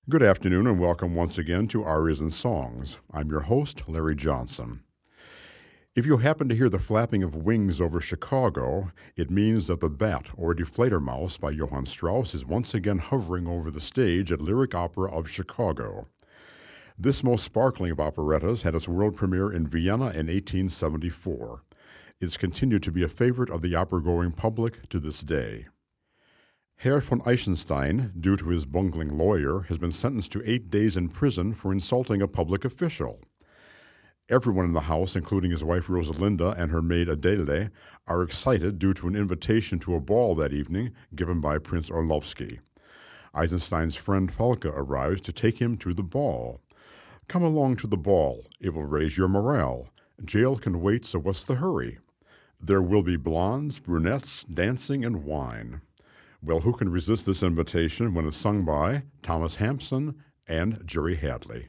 Good afternoon and welcome once again to Arias and Songs. I'm your host, Larry Johnson. If you happen to hear the flapping of wings over Chicago, it means that the Bat, or Die Fledermaus by Johann Strauss, is once again hovering over the stage at Lyric Opera of Chicago. This most sparkling of operettas had its world premiere in Vienna in 1874. It's continued to be a favorite of the opera-going public to this day. Herr von Eichenstein, due to his bungling lawyer, has been sentenced to 8 days in prison for insulting a public official. Everyone in the house, including his wife Rosalinda and her maid Adele, are excited due to an invitation to a ball that evening given by Prince Orlovsky. Eisenstein's friend Falke arrives to take him to the ball. Come along to the ball. It will raise your morale. Jail can wait, so what's the hurry? There will be blondes, brunettes, dancing, and wine. Well, who can resist this invitation when it's sung by Thomas Hampson and Jerry Hadley?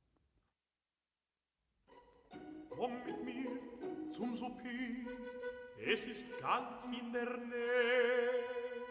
Komm mit mir zum Souper, es ist ganz in der Nähe.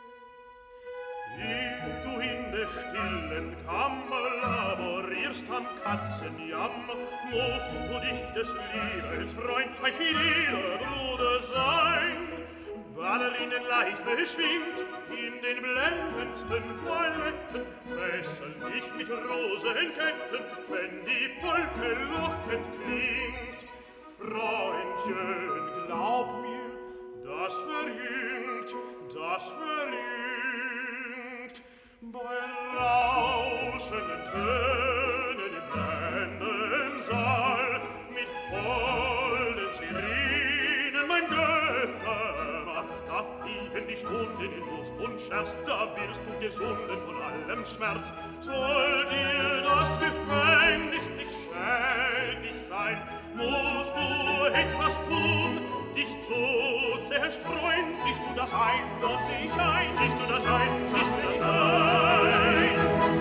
Wie du in der stillen Kammer laborierst am Katzenjammer, musst du dich des lieben Freund ein fideler Bruder sein. Ballerinnen leicht beschwingt, in den blendendsten Toiletten, fesseln dich mit Rosenketten, wenn die Polke lockend klingt. Freundchen, glaub mir, das verjüngt, das verjüngt. Bei rauschenden Tönen im blendenden Saal, mit holden Sirenen, mein Göttermann, da fliegen die Stunden in Lust und Scherz, da wirst du gesunden von allem Schmerz. Soll dir das Gefängnis nicht schädlich sein, musst du etwas tun, dich zu zerstreuen. Siehst du das ein, das seh ich ein, siehst du das ein, siehst du das ein.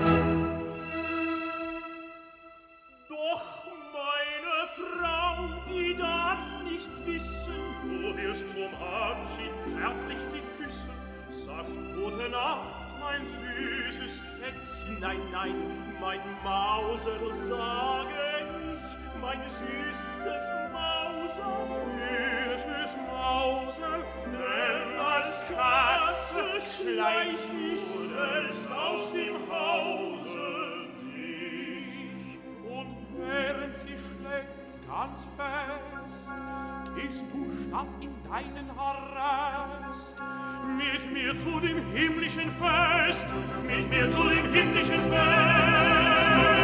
Doch meine Frau, die darf nichts wissen, du wirst zum Abschied zärtlich sie küssen, sagst gute Nacht, mein süßes Kätzchen. Nein, nein, mein Mauserl, sage ich, mein süßes Mauserl, süßes Mauserl, denn als Katze schleicht du selbst aus dem Hause dich. Und während sie schläft ganz fest, gehst du statt in deinen Arrest mit mir zu dem himmlischen Fest, mit mir zu dem himmlischen Fest.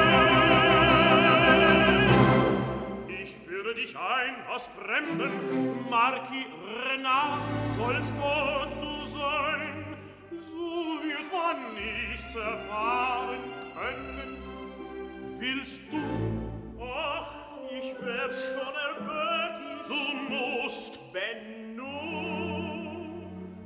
Ich führe dich ein aus Fremden, Marquis Renard, sollst dort du sein, so wird man nichts erfahren können. Willst du? Ach, ich wär schon erbötig. Du musst, wenn nur.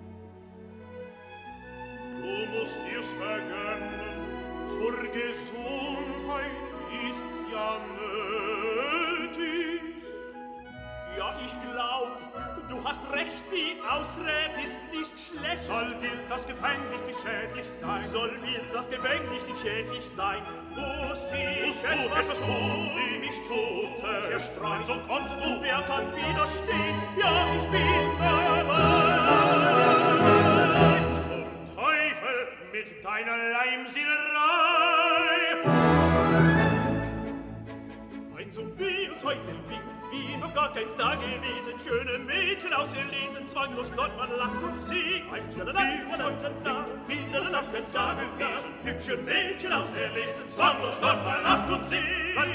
Du musst dir's vergönnen, zur Gesundheit ist's ja nötig. Ja, ich glaub, du hast recht, die Ausrede ist nicht schlecht. Soll dir das Gefängnis nicht schädlich sein? Soll mir das Gefängnis nicht schädlich sein? Muss ich etwas tun, die mich zu zerstreuen? So kommst du, wer kann widerstehen? Ja, ich bin bereit. Zum Teufel mit deiner Leimsillerei! Ein Souper heute winkt, wie noch gar keins da gewesen. Schöne Mädchen auserlesen, zwanglos dort man lacht und singt. Ein Souper heute da, wie noch gar keins da gewesen. Hübsche Mädchen auserlesen, zwanglos dort man lacht und singt.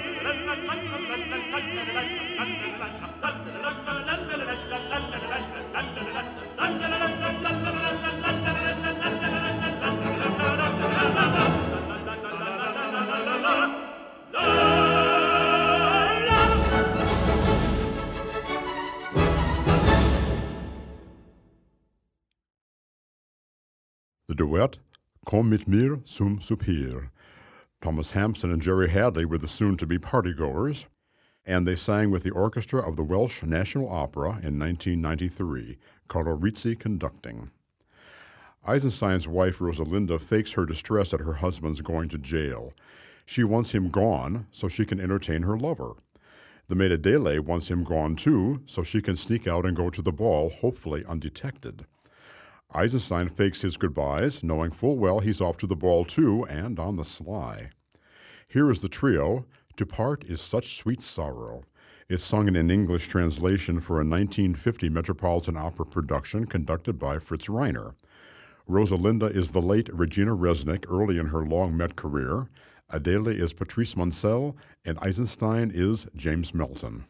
The duet, Komm mit mir zum Souper. Thomas Hampson and Jerry Hadley were the soon-to-be partygoers, and they sang with the orchestra of the Welsh National Opera in 1993, Carlo Rizzi conducting. Eisenstein's wife, Rosalinda, fakes her distress at her husband's going to jail. She wants him gone so she can entertain her lover. The maid Adele wants him gone too so she can sneak out and go to the ball, hopefully undetected. Eisenstein fakes his goodbyes, knowing full well he's off to the ball too, and on the sly. Here is the trio, To Part is Such Sweet Sorrow. It's sung in an English translation for a 1950 Metropolitan Opera production conducted by Fritz Reiner. Rosalinda is the late Regina Resnick early in her long Met career. Adele is Patrice Moncel, and Eisenstein is James Melton.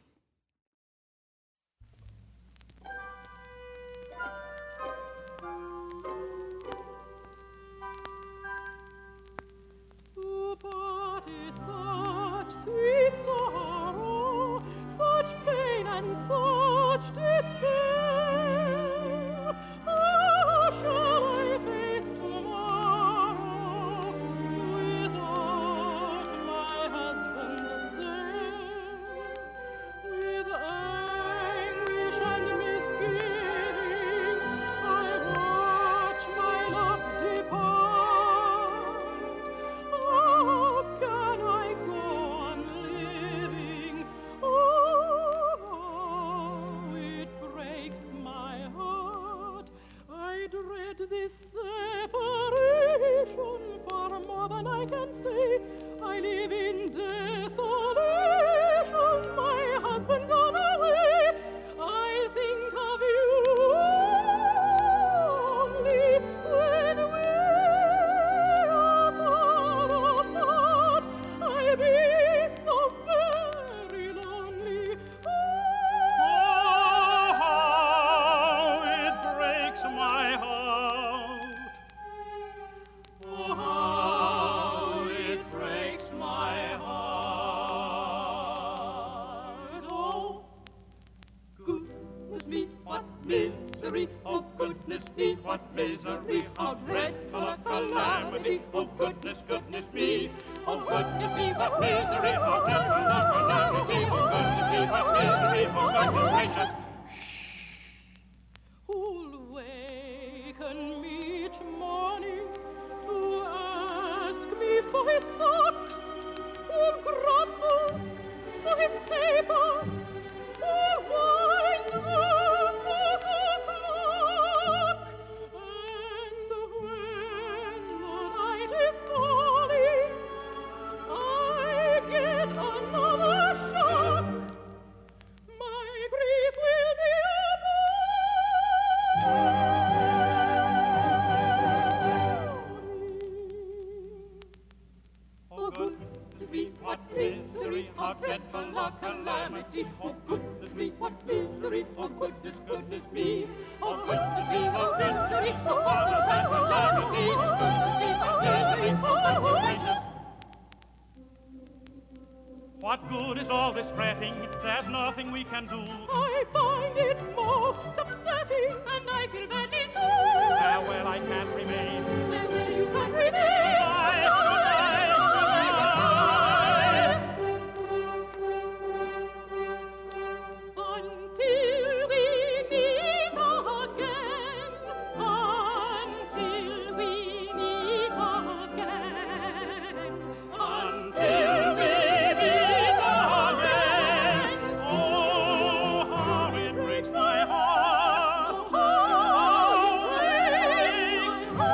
Such despair, how shall I face tomorrow without my husband there? With anguish and misgiving, I watch my love depart. How can I go on living? Dread this separation far more than I can say. I live in desolation, my husband gone away. I think of you only when we're far apart. I'll be so very lonely. My heart, oh, how it breaks my heart. Oh, goodness me, what misery, oh, goodness me, what misery, how dreadful a calamity, oh, goodness, goodness me, oh, goodness me, what misery, oh, dreadful a calamity, oh, goodness me, what misery, oh, goodness gracious. Me each morning to ask me for his socks, who'll grumble for his paper, who'll wind the clock. And when the night is falling, I get another shock. My grief will be what misery, how dreadful a calamity. Oh, goodness me, what misery. Oh, goodness, goodness me. Oh, goodness me, what misery. Oh, goodness and calamity. Oh, goodness me, what misery. Oh, goodness gracious. What good is all this fretting? There's nothing we can do. I find it most upsetting, and I feel badly too. Farewell, I can't remain. Farewell, you can't remain. Goodbye, Until we meet again, until we meet again, until we meet again. Oh, how it breaks my heart. Oh, how it breaks my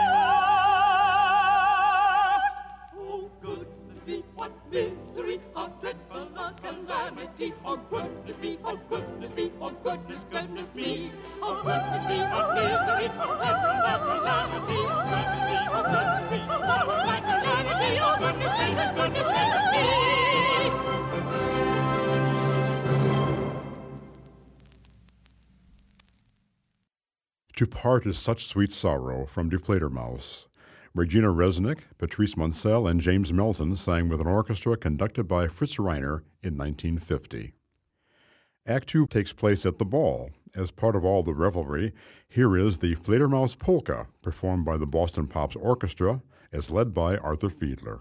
heart. Oh, goodness me, what misery, how dreadful a calamity. Oh, goodness me, oh, goodness me, oh, goodness, goodness me. Oh, goodness me, what misery, how dreadful a calamity. Oh, goodness me, oh, goodness me, what a sad calamity. Oh, goodness gracious, goodness gracious me. To Part is Such Sweet Sorrow from Die Fledermaus. Regina Resnick, Patrice Moncel, and James Melton sang with an orchestra conducted by Fritz Reiner in 1950. Act 2 takes place at the ball. As part of all the revelry, here is the Fledermaus Polka, performed by the Boston Pops Orchestra, as led by Arthur Fiedler.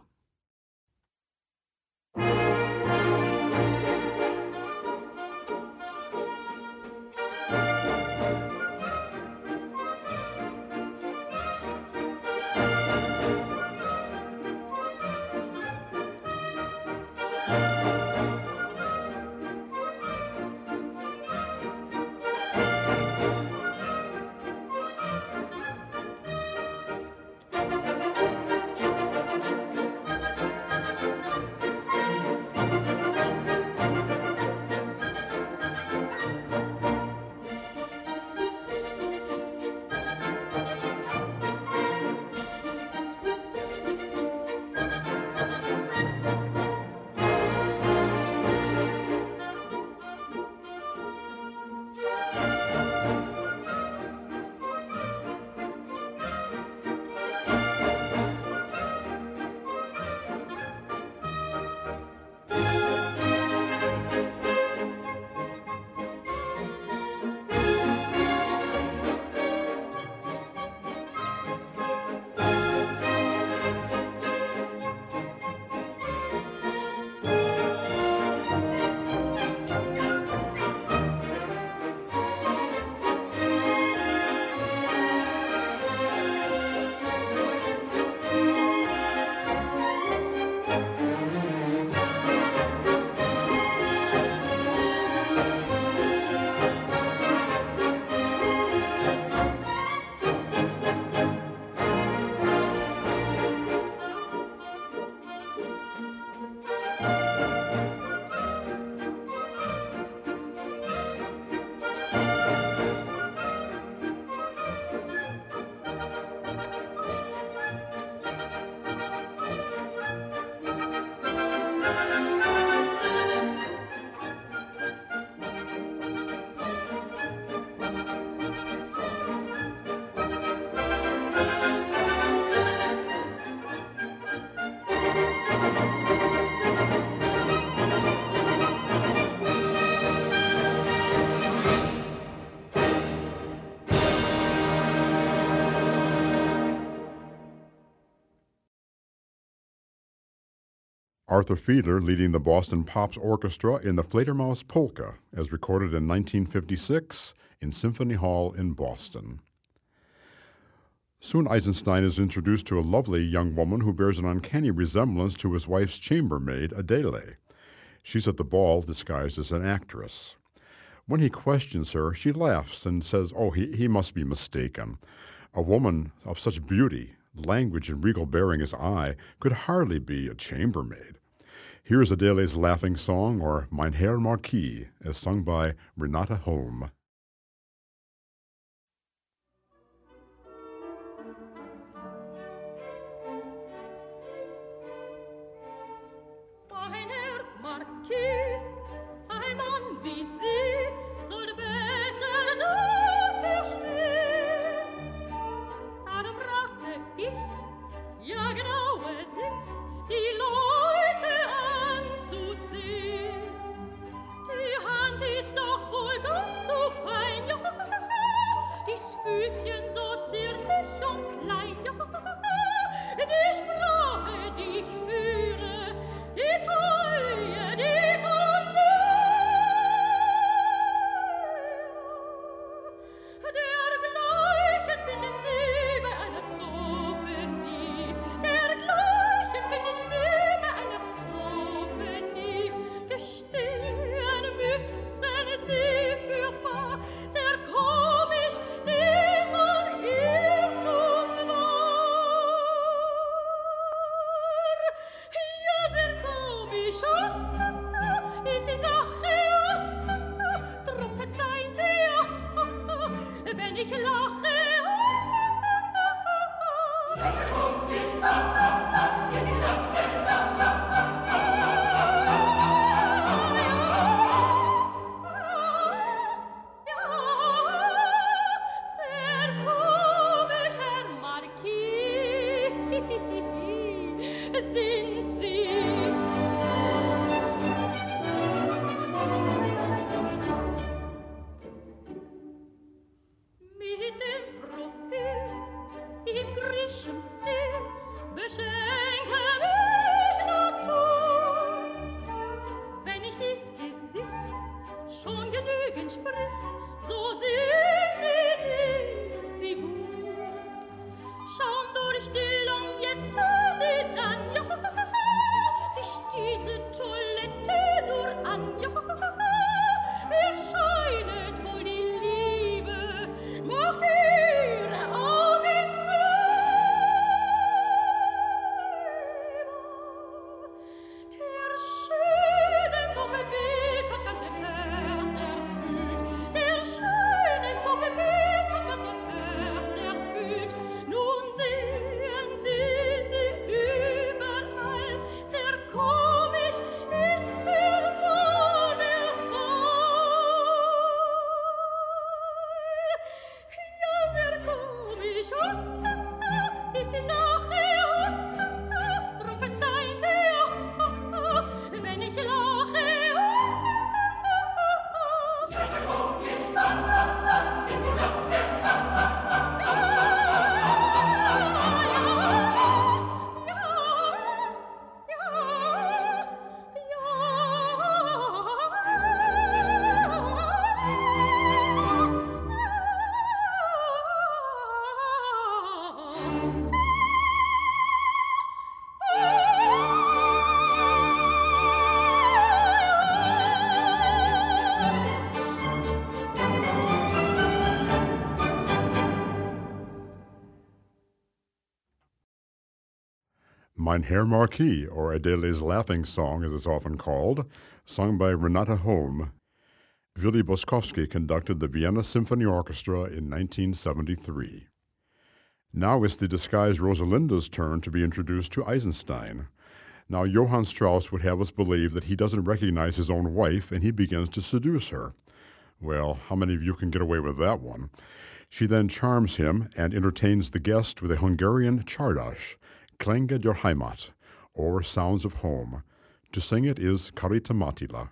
Arthur Fiedler leading the Boston Pops Orchestra in the Fledermaus Polka, as recorded in 1956 in Symphony Hall in Boston. Soon Eisenstein is introduced to a lovely young woman who bears an uncanny resemblance to his wife's chambermaid, Adele. She's at the ball disguised as an actress. When he questions her, she laughs and says, he must be mistaken. A woman of such beauty, language, and regal bearing as I could hardly be a chambermaid. Here is Adele's laughing song, or Mein Herr Marquis, as sung by Renata Holm. Ein Mann wie Sie soll besser das verstehen. Darum rate ich, ja genaue Sicht, die Leute anzusehen. Die Hand ist doch wohl ganz so fein, ja, dies Füßchen so zierlich und klein, ja, die Sprache, die ich führe, die Treue, die Treue. Dergleichen finden Sie bei einer Zophenie, dergleichen finden Sie bei einer Zophenie. Gestehen müssen Sie fürwahr, sehr komisch dieser Irrtum war. Ja, sehr komisch, ist die Sache, drum verzeihen Sie, wenn ich lache. Sehr komisch, Herr Marquis, sind Sie. Mit dem Profil im griechischen Stil beschenke mich Natur. Wenn nicht dies Gesicht schon genügend spricht, so sind Sie in Figur. Schauen durch die Lorgnette Sie dann, ja, sich diese Toilette nur an, ja, mir scheinet wohl die Liebe, macht Ihre Augen grün. Der Schönen so verwirrt hat ganz ihr Herz erfüllt, der Schönen so verwirrt hat ganz ihr Herz erfüllt. Nun sehen Sie überall, sehr komisch ist für wohl der Fall. Ja, sehr komisch, ist die Sache, drum verzeihen Sie, wenn ich lache. Ja, sehr komisch, ist die Sache. Mein Herr Marquis, or Adele's laughing song as it's often called, sung by Renata Holm. Willy Boskowski conducted the Vienna Symphony Orchestra in 1973. Now it's the disguised Rosalinda's turn to be introduced to Eisenstein. Now Johann Strauss would have us believe that he doesn't recognize his own wife and he begins to seduce her. Well, how many of you can get away with that one? She then charms him and entertains the guest with a Hungarian csárdas, Klänge der Heimat, or Sounds of Home. To sing it is Karita Matila.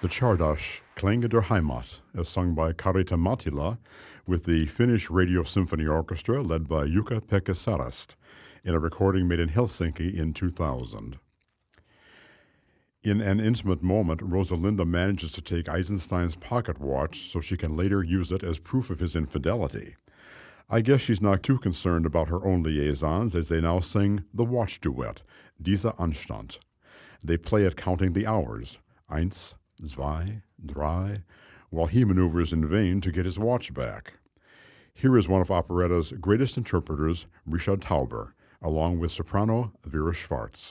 The Czardas Klänge der Heimat is sung by Karita Mattila with the Finnish Radio Symphony Orchestra led by Jukka-Pekka Sarasti in a recording made in Helsinki in 2000. In an intimate moment, Rosalinda manages to take Eisenstein's pocket watch so she can later use it as proof of his infidelity. I guess she's not too concerned about her own liaisons as they now sing the watch duet, Dieser Anstand. They play it counting the hours, 1, 2, 3, while he maneuvers in vain to get his watch back. Here is one of operetta's greatest interpreters, Richard Tauber, along with soprano Vera Schwarz.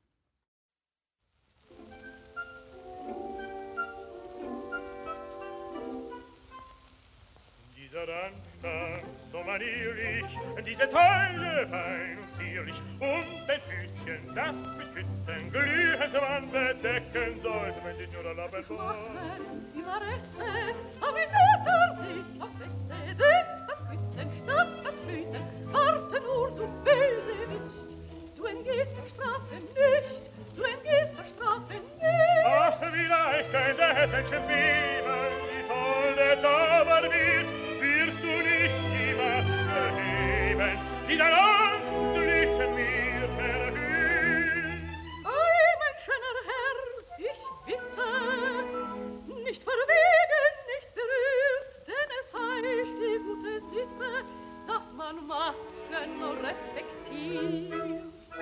Dieser Anstand, so manierlich, diese Teile fein und zierlich, und ein Hütchen, das mit Küssen glühend man bedecken sollte, wenn sie nur erlauben wollen. Die Maresse, aber ich sollte sich auf Feste, das Küssen statt das Flüssen, warte nur, du Bösewicht, du entgehst der Strafe nicht, du entgehst der Strafe nicht. Ach, wie leicht ein Häschen Beben, die tolle Zauber wirst du nicht die Macht erheben, die dein Antlitz mir verhüllt. Ei, mein schöner Herr, ich wisse, nicht verwegen, nicht berührt, denn es heißt die gute Sitte, dass man Masken respektiert.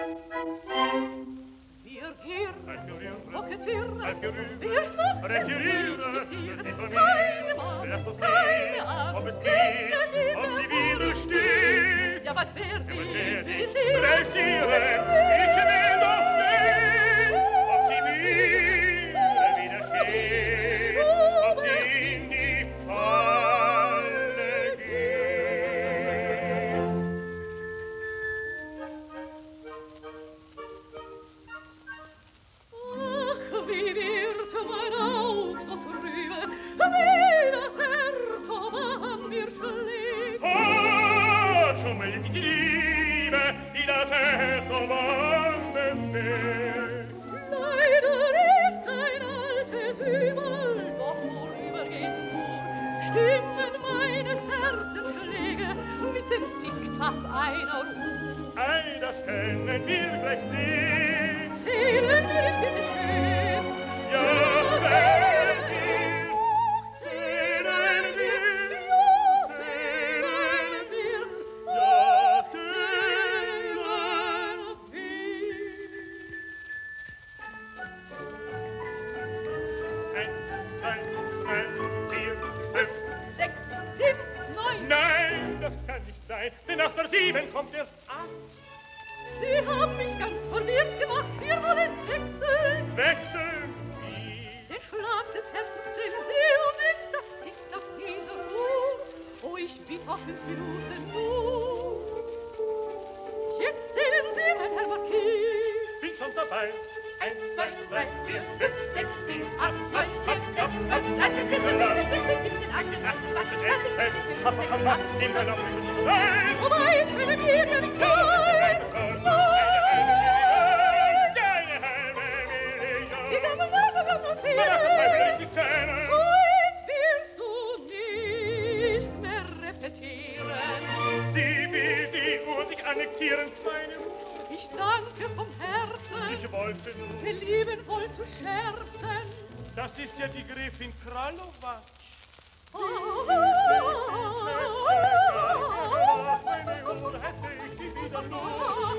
Wir kokettieren, wir schmucken, keine Angst, ob es geht, ob sie widersteht. Ja, was wer sie Präsieren, ich will doch sehen, ob sie mir widersteht, ob sie in die Falle geht. Ach, wie wird mein Auge trübe, wie das Herz an mir schlägt. Oh, schon will ich die Liebe, die das Herz umwandelt. Leider ist ein altes Übel, doch vorübergeht nur. Stimmen meines Herzens Schläge mit dem Tick-Tack einer Uhr. Ei, das können wir gleich sehen. Zählen wir bitte schön. Ja, zählen wir. Nein, das kann nicht sein, denn nach der 7 kommt erst 8. Sie haben mich ganz verwirrt gemacht, wir wollen wechseln. Wechseln wie? Den Schlag des Herzens zählen Sie und nicht das Tick auf dieser Uhr. Oh, ich bitte auf 5 Minuten nur. Jetzt zählen Sie, mein Herr Marquis. Bin schon dabei. 1, 2, 3, 4, 5, 6, 7, 8, 9, 10, 11, 12, 13, 14, 15, 16, 17, 18, 19, 20, Wobei, will mir ja nicht sein. Die ganze Worte bleibt notieren. Heute willst du nicht mehr repetieren. Sie will die Uhr sich annektieren, meine Uhr. Ich danke vom Herzen. Ich wollte nur. Wir lieben wohl zu scherzen. Das ist ja die Gräfin Kralowa. Meine Uhr hätte ich sie wieder nur.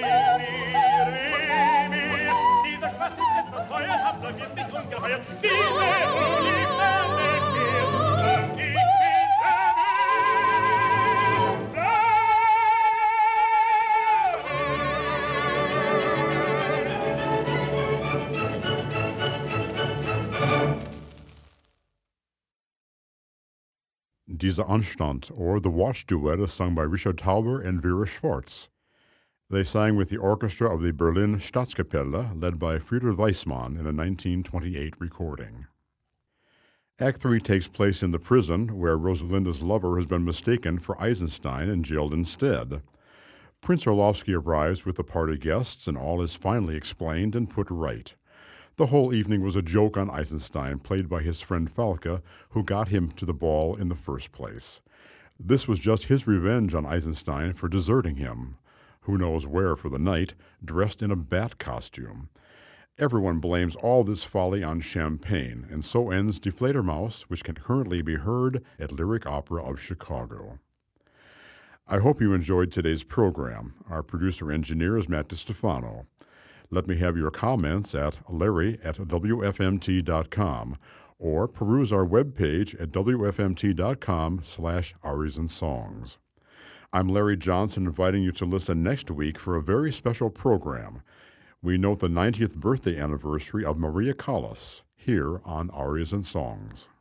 Dieser Spaß ist etwas teuer, habt ihr mir nicht ungeheuer. Diese Uhr liegt mit mir und ich bin Dieser Anstand, or the Watch Duet, is sung by Richard Tauber and Vera Schwarz. They sang with the orchestra of the Berlin Staatskapelle, led by Friedrich Weissmann in a 1928 recording. Act 3 takes place in the prison, where Rosalinda's lover has been mistaken for Eisenstein and jailed instead. Prince Orlovsky arrives with the party guests, and all is finally explained and put right. The whole evening was a joke on Eisenstein, played by his friend Falke, who got him to the ball in the first place. This was just his revenge on Eisenstein for deserting him, who knows where for the night, dressed in a bat costume. Everyone blames all this folly on champagne, and so ends Die Fledermaus, which can currently be heard at Lyric Opera of Chicago. I hope you enjoyed today's program. Our producer-engineer is Matt DiStefano. Let me have your comments at larry@wfmt.com or peruse our webpage at wfmt.com/arisansongs. I'm Larry Johnson, inviting you to listen next week for a very special program. We note the 90th birthday anniversary of Maria Callas here on Arias and Songs.